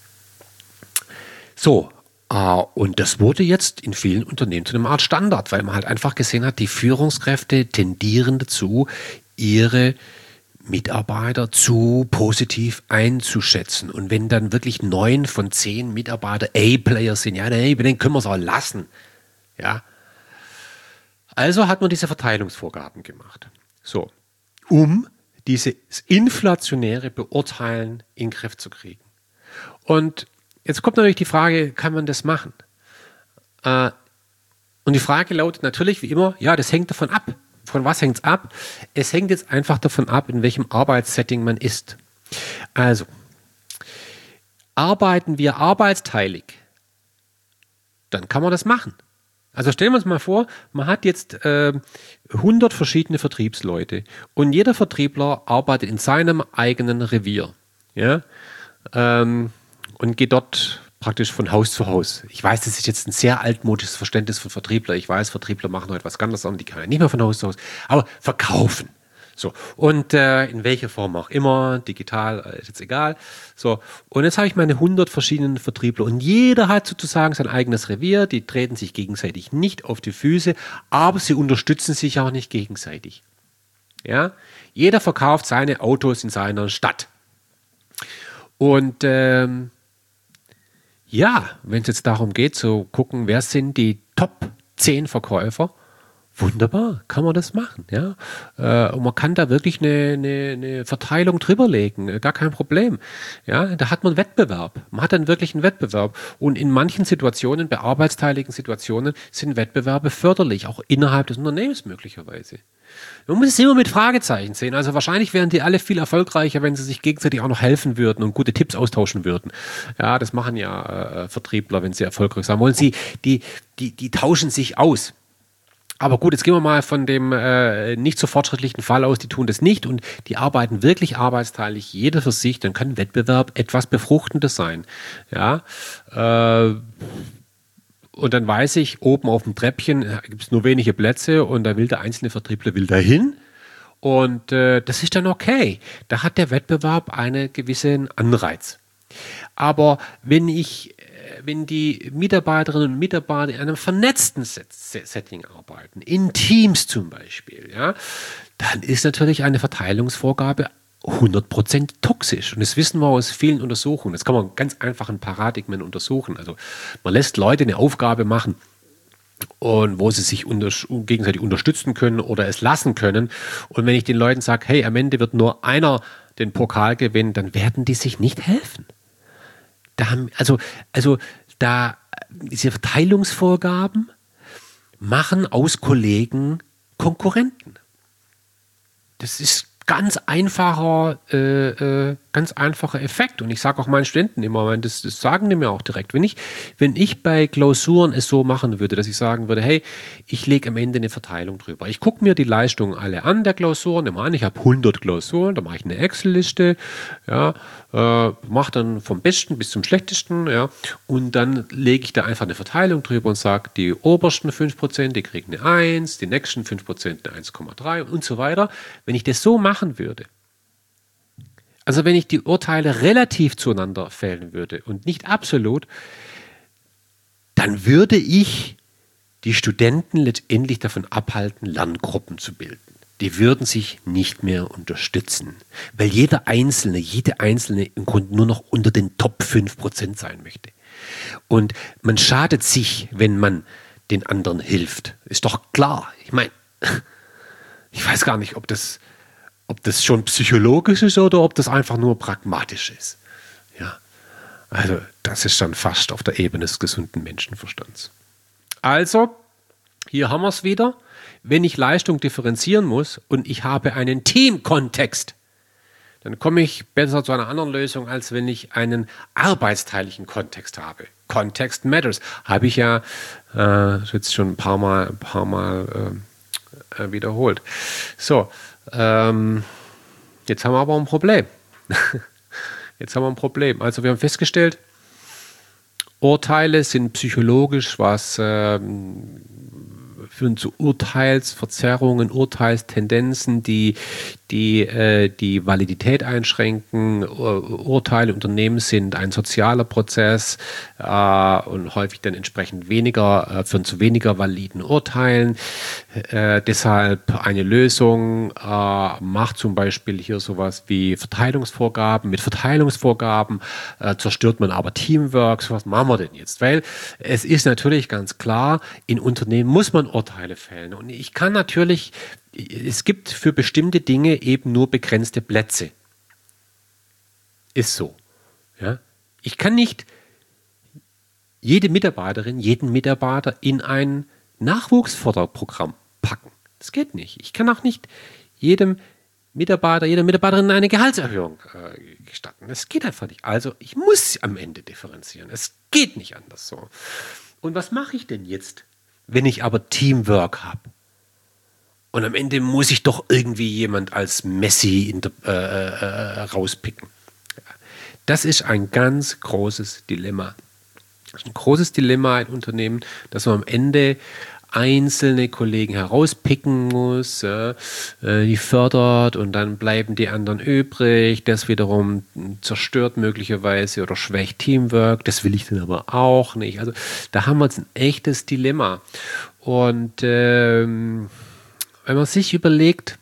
So, und das wurde jetzt in vielen Unternehmen zu einer Art Standard, weil man halt einfach gesehen hat, die Führungskräfte tendieren dazu, ihre Mitarbeiter zu positiv einzuschätzen. Und wenn dann wirklich 9 von 10 Mitarbeiter A-Player sind, ja, den können wir es auch lassen. Ja. Also hat man diese Verteilungsvorgaben gemacht. So. Um dieses inflationäre Beurteilen in den Griff zu kriegen. Und jetzt kommt natürlich die Frage, kann man das machen? Und die Frage lautet natürlich wie immer, ja, das hängt davon ab. Von was hängt es ab? Es hängt jetzt einfach davon ab, in welchem Arbeitssetting man ist. Also, arbeiten wir arbeitsteilig, dann kann man das machen. Also stellen wir uns mal vor, man hat jetzt 100 verschiedene Vertriebsleute und jeder Vertriebler arbeitet in seinem eigenen Revier, ja, und geht dort praktisch von Haus zu Haus. Ich weiß, das ist jetzt ein sehr altmodisches Verständnis von Vertriebler. Ich weiß, Vertriebler machen heute was ganz anderes, die können ja nicht mehr von Haus zu Haus, aber verkaufen. So, und in welcher Form auch immer, digital, ist jetzt egal. So, und jetzt habe ich meine 100 verschiedenen Vertriebler und jeder hat sozusagen sein eigenes Revier, die treten sich gegenseitig nicht auf die Füße, aber sie unterstützen sich auch nicht gegenseitig. Ja, jeder verkauft seine Autos in seiner Stadt. Und ja, wenn es jetzt darum geht, zu gucken, wer sind die Top 10 Verkäufer, wunderbar, kann man das machen. Ja? Und man kann da wirklich eine Verteilung drüberlegen, gar kein Problem. Ja? Da hat man Wettbewerb. Man hat dann wirklich einen Wettbewerb. Und in manchen Situationen, bei arbeitsteiligen Situationen, sind Wettbewerbe förderlich, auch innerhalb des Unternehmens möglicherweise. Man muss es immer mit Fragezeichen sehen. Also wahrscheinlich wären die alle viel erfolgreicher, wenn sie sich gegenseitig auch noch helfen würden und gute Tipps austauschen würden. Ja, das machen ja Vertriebler, wenn sie erfolgreich sein wollen. Die tauschen sich aus. Aber gut, jetzt gehen wir mal von dem nicht so fortschrittlichen Fall aus, die tun das nicht und die arbeiten wirklich arbeitsteilig, jeder für sich, dann kann Wettbewerb etwas Befruchtendes sein. Ja, und dann weiß ich, oben auf dem Treppchen gibt es nur wenige Plätze und da will der einzelne Vertriebler dahin und das ist dann okay. Da hat der Wettbewerb einen gewissen Anreiz. Aber wenn die Mitarbeiterinnen und Mitarbeiter in einem vernetzten Setting arbeiten, in Teams zum Beispiel, ja, dann ist natürlich eine Verteilungsvorgabe 100% toxisch. Und das wissen wir aus vielen Untersuchungen. Das kann man ganz einfach in Paradigmen untersuchen. Also man lässt Leute eine Aufgabe machen, und wo sie sich gegenseitig unterstützen können oder es lassen können. Und wenn ich den Leuten sage, hey, am Ende wird nur einer den Pokal gewinnen, dann werden die sich nicht helfen. Da diese Verteilungsvorgaben machen aus Kollegen Konkurrenten. Das ist ganz einfacher Effekt. Und ich sage auch meinen Studenten immer, das sagen die mir auch direkt. Wenn ich bei Klausuren es so machen würde, dass ich sagen würde, hey, ich lege am Ende eine Verteilung drüber. Ich gucke mir die Leistungen alle an der Klausuren. Ich habe 100 Klausuren, da mache ich eine Excel-Liste, ja, mache dann vom Besten bis zum Schlechtesten, ja, und dann lege ich da einfach eine Verteilung drüber und sage, die obersten 5%, die kriegen eine 1, die nächsten 5% eine 1,3 und so weiter. Wenn ich das so machen würde, also wenn ich die Urteile relativ zueinander fällen würde und nicht absolut, dann würde ich die Studenten letztendlich davon abhalten, Lerngruppen zu bilden. Die würden sich nicht mehr unterstützen, weil jede Einzelne im Grunde nur noch unter den Top 5% sein möchte. Und man schadet sich, wenn man den anderen hilft. Ist doch klar. Ich meine, ich weiß gar nicht, ob das schon psychologisch ist oder ob das einfach nur pragmatisch ist. Ja, also das ist dann fast auf der Ebene des gesunden Menschenverstands. Also, hier haben wir es wieder. Wenn ich Leistung differenzieren muss und ich habe einen Teamkontext, dann komme ich besser zu einer anderen Lösung, als wenn ich einen arbeitsteiligen Kontext habe. Context matters. Habe ich ja jetzt schon ein paar Mal wiederholt. So, jetzt haben wir aber ein Problem. Also wir haben festgestellt, Urteile sind psychologisch führen zu Urteilsverzerrungen, Urteilstendenzen, die Validität einschränken. Urteile Unternehmen sind ein sozialer Prozess und häufig dann entsprechend führen zu weniger validen Urteilen. Deshalb eine Lösung macht zum Beispiel hier sowas wie Verteilungsvorgaben. Mit Verteilungsvorgaben zerstört man aber Teamwork. So was machen wir denn jetzt? Weil es ist natürlich ganz klar, in Unternehmen muss man Urteile fällen. Und es gibt für bestimmte Dinge eben nur begrenzte Plätze. Ist so. Ja? Ich kann nicht jede Mitarbeiterin, jeden Mitarbeiter in ein Nachwuchsförderprogramm packen. Das geht nicht. Ich kann auch nicht jedem Mitarbeiter, jeder Mitarbeiterin eine Gehaltserhöhung gestatten. Das geht einfach nicht. Also ich muss am Ende differenzieren. Es geht nicht anders so. Und was mache ich denn jetzt, wenn ich aber Teamwork habe? Und am Ende muss ich doch irgendwie jemand als Messi rauspicken. Das ist ein ganz großes Dilemma. Das ist ein großes Dilemma in Unternehmen, dass man am Ende einzelne Kollegen herauspicken muss, die fördert und dann bleiben die anderen übrig. Das wiederum zerstört möglicherweise oder schwächt Teamwork. Das will ich dann aber auch nicht. Also da haben wir jetzt ein echtes Dilemma. Und wenn man sich überlegt,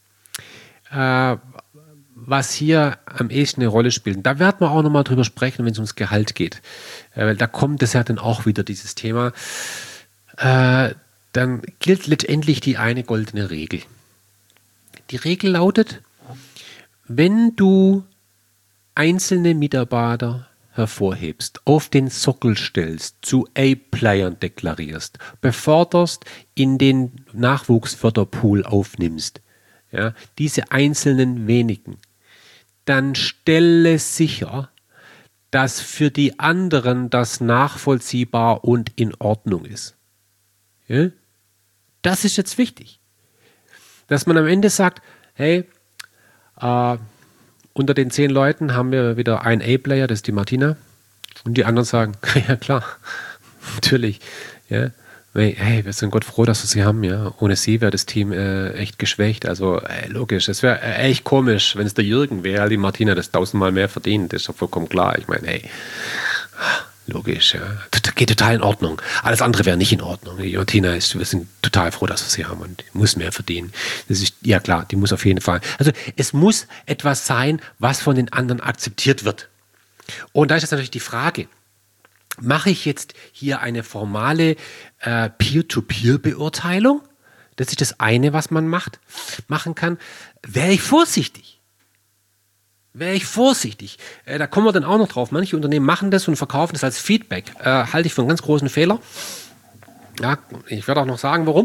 was hier am ehesten eine Rolle spielt, da werden wir auch nochmal drüber sprechen, wenn es ums Gehalt geht. Weil da kommt es ja dann auch wieder, dieses Thema. Dann gilt letztendlich die eine goldene Regel. Die Regel lautet, wenn du einzelne Mitarbeiter hervorhebst, auf den Sockel stellst, zu A-Playern deklarierst, beförderst, in den Nachwuchsförderpool aufnimmst, ja, diese einzelnen wenigen, dann stelle sicher, dass für die anderen das nachvollziehbar und in Ordnung ist. Ja? Das ist jetzt wichtig. Dass man am Ende sagt, hey, unter den 10 Leuten haben wir wieder einen A-Player, das ist die Martina. Und die anderen sagen, ja klar, natürlich. Ja. Hey, wir sind Gott froh, dass wir sie haben, ja. Ohne sie wäre das Team echt geschwächt. Also logisch, es wäre echt komisch, wenn es der Jürgen wäre, die Martina das 1000-mal mehr verdient. Das ist doch vollkommen klar. Ich meine, hey, logisch, ja. Das geht total in Ordnung. Alles andere wäre nicht in Ordnung. Die Martina ist, wir sind total froh, dass wir sie haben und die muss mehr verdienen. Das ist, ja klar, die muss auf jeden Fall. Also es muss etwas sein, was von den anderen akzeptiert wird. Und da ist jetzt natürlich die Frage, mache ich jetzt hier eine formale Peer-to-Peer-Beurteilung? Das ist das eine, was man machen kann. Wäre ich vorsichtig? Da kommen wir dann auch noch drauf. Manche Unternehmen machen das und verkaufen das als Feedback. Halte ich für einen ganz großen Fehler. Ja, ich werde auch noch sagen, warum.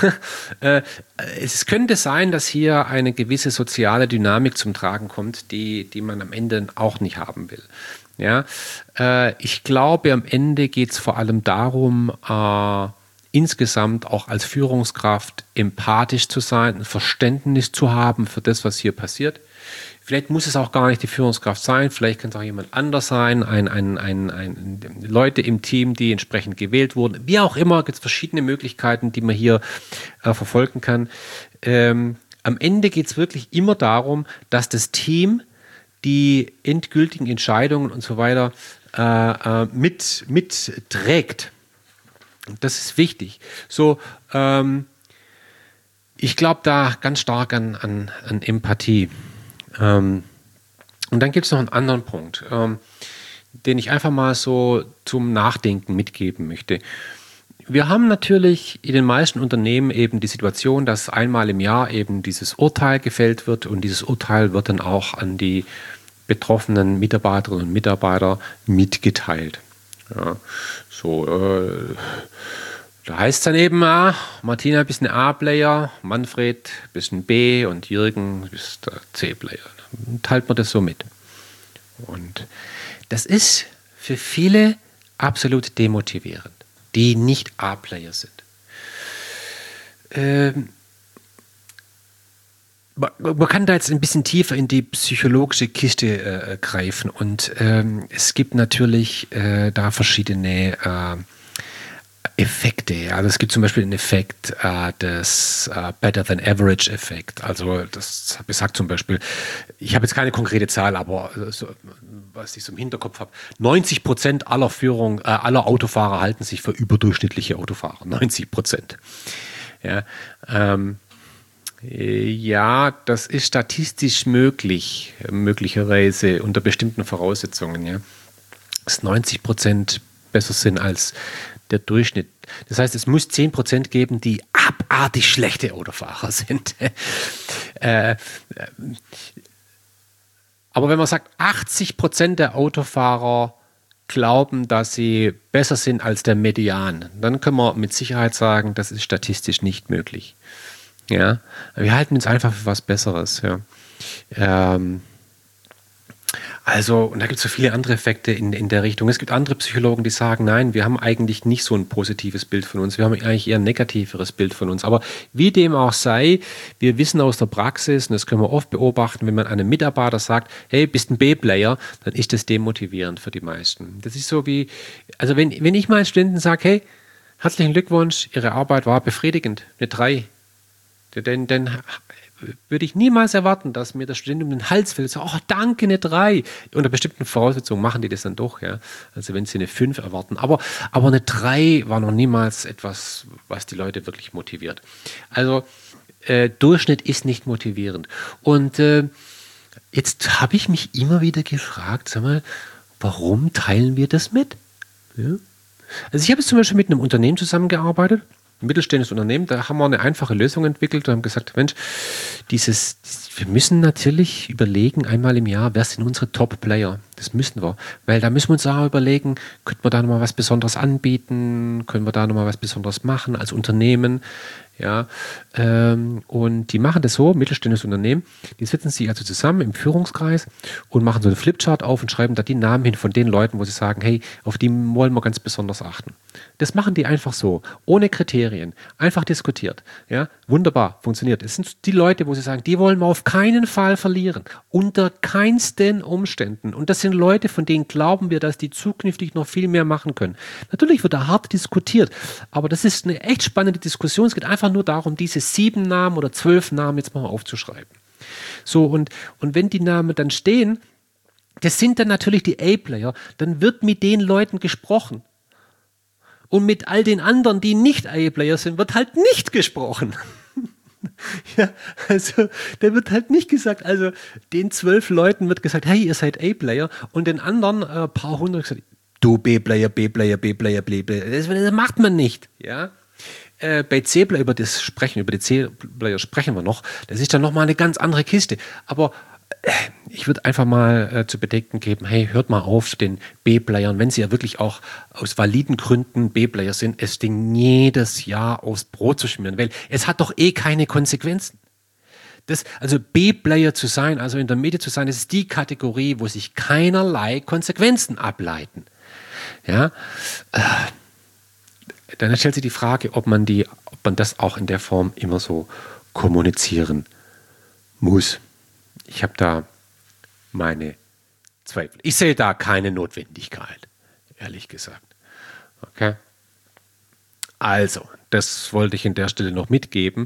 Es könnte sein, dass hier eine gewisse soziale Dynamik zum Tragen kommt, die man am Ende auch nicht haben will. Ja, ich glaube, am Ende geht es vor allem darum, insgesamt auch als Führungskraft empathisch zu sein, ein Verständnis zu haben für das, was hier passiert. Vielleicht muss es auch gar nicht die Führungskraft sein, vielleicht kann es auch jemand anders sein, Leute im Team, die entsprechend gewählt wurden. Wie auch immer, gibt es verschiedene Möglichkeiten, die man hier verfolgen kann. Am Ende geht es wirklich immer darum, dass das Team die endgültigen Entscheidungen und so weiter mitträgt. Das ist wichtig. So, ich glaube da ganz stark an Empathie. Und dann gibt es noch einen anderen Punkt, den ich einfach mal so zum Nachdenken mitgeben möchte. Wir haben natürlich in den meisten Unternehmen eben die Situation, dass einmal im Jahr eben dieses Urteil gefällt wird und dieses Urteil wird dann auch an die betroffenen Mitarbeiterinnen und Mitarbeiter mitgeteilt. Ja, so, da heißt es dann eben, Martina bist ein A-Player, Manfred bist ein B und Jürgen bist der C-Player. Dann teilt man das so mit. Und das ist für viele absolut demotivierend, die nicht A-Player sind. Man kann da jetzt ein bisschen tiefer in die psychologische Kiste greifen und es gibt natürlich da verschiedene Effekte. Also es gibt zum Beispiel den Effekt des Better than Average Effekt. Also das besagt zum Beispiel, ich habe jetzt keine konkrete Zahl, aber so, was ich so im Hinterkopf habe, 90% aller Autofahrer halten sich für überdurchschnittliche Autofahrer. 90%. Ja, ja, das ist statistisch möglich, möglicherweise unter bestimmten Voraussetzungen, ja. Dass 90% besser sind als der Durchschnitt. Das heißt, es muss 10% geben, die abartig schlechte Autofahrer sind. Aber wenn man sagt, 80% der Autofahrer glauben, dass sie besser sind als der Median, dann können wir mit Sicherheit sagen, das ist statistisch nicht möglich. Ja, wir halten uns einfach für was Besseres. Ja. Also, und da gibt es so viele andere Effekte in der Richtung. Es gibt andere Psychologen, die sagen, nein, wir haben eigentlich nicht so ein positives Bild von uns, wir haben eigentlich eher ein negativeres Bild von uns. Aber wie dem auch sei, wir wissen aus der Praxis, und das können wir oft beobachten, wenn man einem Mitarbeiter sagt, hey, bist ein B-Player, dann ist das demotivierend für die meisten. Das ist so wie, also wenn ich meinen Studenten sage, hey, herzlichen Glückwunsch, Ihre Arbeit war befriedigend, eine 3. Denn würde ich niemals erwarten, dass mir der Student um den Hals fällt. So, oh, danke, eine 3. Unter bestimmten Voraussetzungen machen die das dann doch. Ja? Also wenn sie eine 5 erwarten. Aber eine 3 war noch niemals etwas, was die Leute wirklich motiviert. Also Durchschnitt ist nicht motivierend. Und jetzt habe ich mich immer wieder gefragt, sag mal, warum teilen wir das mit? Ja? Also ich habe jetzt zum Beispiel mit einem Unternehmen zusammengearbeitet, ein mittelständisches Unternehmen, da haben wir eine einfache Lösung entwickelt und haben gesagt, Mensch, wir müssen natürlich überlegen, einmal im Jahr, wer sind unsere Top-Player? Das müssen wir, weil da müssen wir uns auch überlegen, könnten wir da nochmal was Besonderes anbieten, können wir da nochmal was Besonderes machen als Unternehmen? Ja, und die machen das so, mittelständisches Unternehmen, die setzen sich also zusammen im Führungskreis und machen so eine Flipchart auf und schreiben da die Namen hin von den Leuten, wo sie sagen, hey, auf die wollen wir ganz besonders achten. Das machen die einfach so, ohne Kriterien, einfach diskutiert. Ja, wunderbar, funktioniert. Es sind die Leute, wo sie sagen, die wollen wir auf keinen Fall verlieren, unter keinsten Umständen. Und das sind Leute, von denen glauben wir, dass die zukünftig noch viel mehr machen können. Natürlich wird da hart diskutiert, aber das ist eine echt spannende Diskussion. Es geht einfach nur darum, diese 7 Namen oder 12 Namen jetzt mal aufzuschreiben. So, und wenn die Namen dann stehen, das sind dann natürlich die A-Player, dann wird mit den Leuten gesprochen. Und mit all den anderen, die nicht A-Player sind, wird halt nicht gesprochen. Ja, also da wird halt nicht gesagt, also den 12 Leuten wird gesagt, hey, ihr seid A-Player, und den anderen paar hundert gesagt, du B-Player, B-Player, B-Player, B-Player. Das macht man nicht. Ja. Bei C-Player, über die C-Player sprechen wir noch. Das ist dann nochmal eine ganz andere Kiste. Aber ich würde einfach mal zu bedenken geben, hey, hört mal auf den B-Playern, wenn sie ja wirklich auch aus validen Gründen B-Player sind, es Ding jedes Jahr aufs Brot zu schmieren, weil es hat doch eh keine Konsequenzen. Also B-Player zu sein, also in der Mitte zu sein, das ist die Kategorie, wo sich keinerlei Konsequenzen ableiten. Ja, dann stellt sich die Frage, ob man das auch in der Form immer so kommunizieren muss. Ich habe da meine Zweifel. Ich sehe da keine Notwendigkeit, ehrlich gesagt. Okay. Also, das wollte ich an der Stelle noch mitgeben.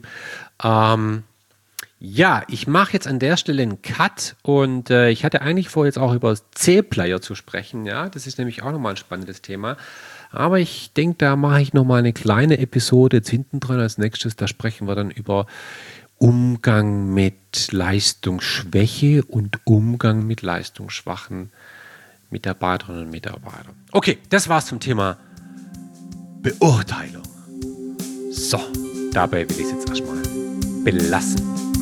Ja, ich mache jetzt an der Stelle einen Cut, und ich hatte eigentlich vor, jetzt auch über C-Player zu sprechen. Ja, das ist nämlich auch nochmal ein spannendes Thema. Aber ich denke, da mache ich nochmal eine kleine Episode jetzt hinten dran als nächstes. Da sprechen wir dann über Umgang mit Leistungsschwäche und Umgang mit leistungsschwachen Mitarbeiterinnen und Mitarbeitern. Okay, das war's zum Thema Beurteilung. So, dabei will ich es jetzt erstmal belassen.